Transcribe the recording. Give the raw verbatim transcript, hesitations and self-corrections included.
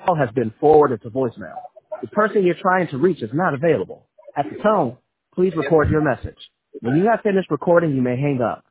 call has been forwarded to voicemail. The person you're trying to reach is not available. At the tone, please record your message. When you have finished recording, you may hang up.